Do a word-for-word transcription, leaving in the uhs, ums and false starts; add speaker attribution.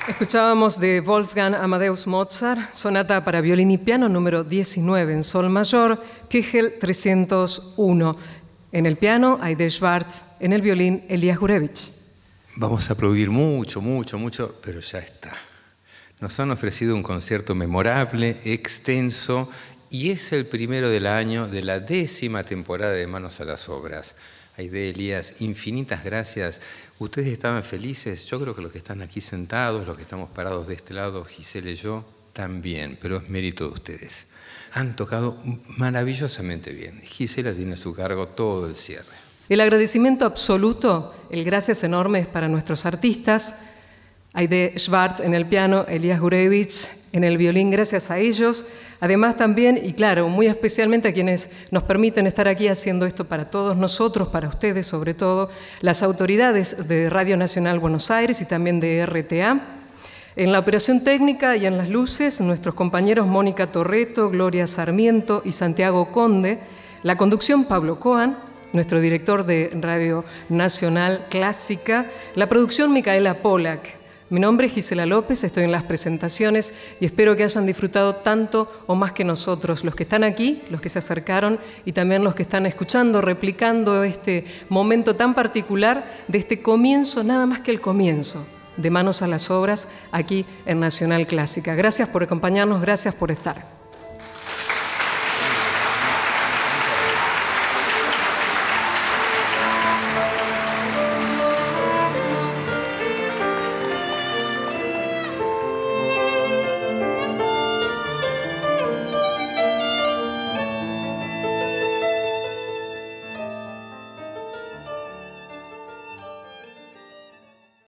Speaker 1: Escuchábamos de Wolfgang Amadeus Mozart, sonata para violín y piano número diecinueve en sol mayor, Kegel trescientos uno. En el piano, Aide Schwartz, en el violín, Elías Gurevich.
Speaker 2: Vamos a aplaudir mucho, mucho, mucho, pero ya está. Nos han ofrecido un concierto memorable, extenso, y es el primero del año de la décima temporada de Manos a las Obras. Aide, Elías, infinitas gracias. Ustedes estaban felices, yo creo que los que están aquí sentados, los que estamos parados de este lado, Gisela y yo, también, pero es mérito de ustedes. Han tocado maravillosamente bien. Gisela tiene a su cargo todo el cierre.
Speaker 1: El agradecimiento absoluto, el gracias enorme es para nuestros artistas, Aide Schwartz en el piano, Elías Gurevich en el violín, gracias a ellos. Además también, y claro, muy especialmente a quienes nos permiten estar aquí haciendo esto para todos nosotros, para ustedes sobre todo, las autoridades de Radio Nacional Buenos Aires y también de R T A. En la operación técnica y en las luces, nuestros compañeros Mónica Torreto, Gloria Sarmiento y Santiago Conde. La conducción, Pablo Coan, nuestro director de Radio Nacional Clásica. La producción, Micaela Polak. Mi nombre es Gisela López, estoy en las presentaciones y espero que hayan disfrutado tanto o más que nosotros, los que están aquí, los que se acercaron y también los que están escuchando, replicando este momento tan particular de este comienzo, nada más que el comienzo, de Manos a las Obras aquí en Nacional Clásica. Gracias por acompañarnos, gracias por estar.